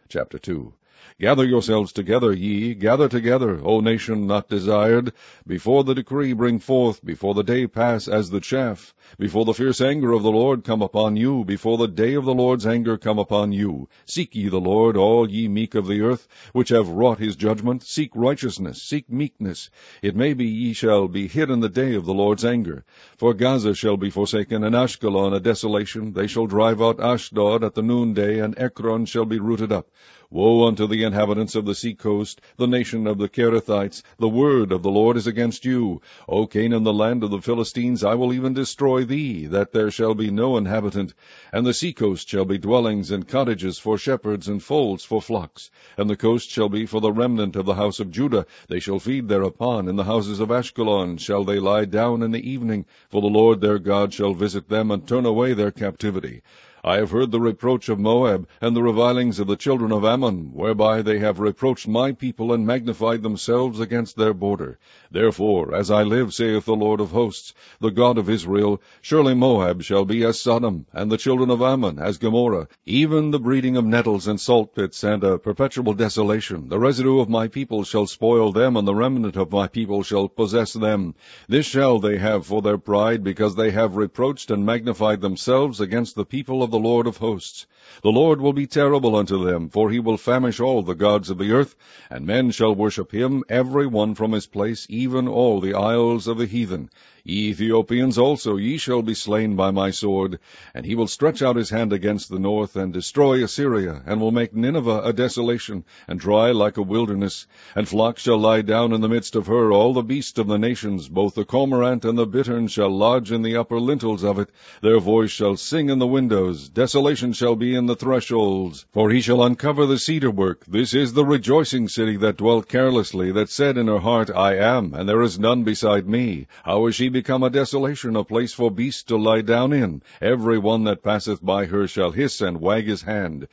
Chapter 2. Gather yourselves together, ye, gather together, O nation not desired. Before the decree bring forth, before the day pass as the chaff, before the fierce anger of the Lord come upon you, before the day of the Lord's anger come upon you. Seek ye the Lord, all ye meek of the earth, which have wrought his judgment. Seek righteousness, seek meekness. It may be ye shall be hid in the day of the Lord's anger. For Gaza shall be forsaken, and Ashkelon a desolation. They shall drive out Ashdod at the noonday, and Ekron shall be rooted up. Woe unto the inhabitants of the sea coast, the nation of the Cherethites! The word of the Lord is against you. O Canaan, the land of the Philistines, I will even destroy thee, that there shall be no inhabitant. And the sea coast shall be dwellings and cottages for shepherds, and folds for flocks. And the coast shall be for the remnant of the house of Judah. They shall feed thereupon. In the houses of Ashkelon shall they lie down in the evening, for the Lord their God shall visit them, and turn away their captivity. I have heard the reproach of Moab, and the revilings of the children of Ammon, whereby they have reproached my people, and magnified themselves against their border. Therefore, as I live, saith the Lord of hosts, the God of Israel, surely Moab shall be as Sodom, and the children of Ammon as Gomorrah, even the breeding of nettles and salt pits, and a perpetual desolation. The residue of my people shall spoil them, and the remnant of my people shall possess them. This shall they have for their pride, because they have reproached and magnified themselves against the people of the Lord of hosts. The Lord will be terrible unto them, for he will famish all the gods of the earth, and men shall worship him, every one from his place, even all the isles of the heathen. Ye Ethiopians also, ye shall be slain by my sword. And he will stretch out his hand against the north, and destroy Assyria, and will make Nineveh a desolation, and dry like a wilderness. And flocks shall lie down in the midst of her, all the beasts of the nations, both the cormorant and the bittern shall lodge in the upper lintels of it. Their voice shall sing in the windows, desolation shall be in the thresholds. For he shall uncover the cedar work. This is the rejoicing city that dwelt carelessly, that said in her heart, I am, and there is none beside me. How is she become a desolation, a place for beasts to lie down in? Every one that passeth by her shall hiss and wag his hand.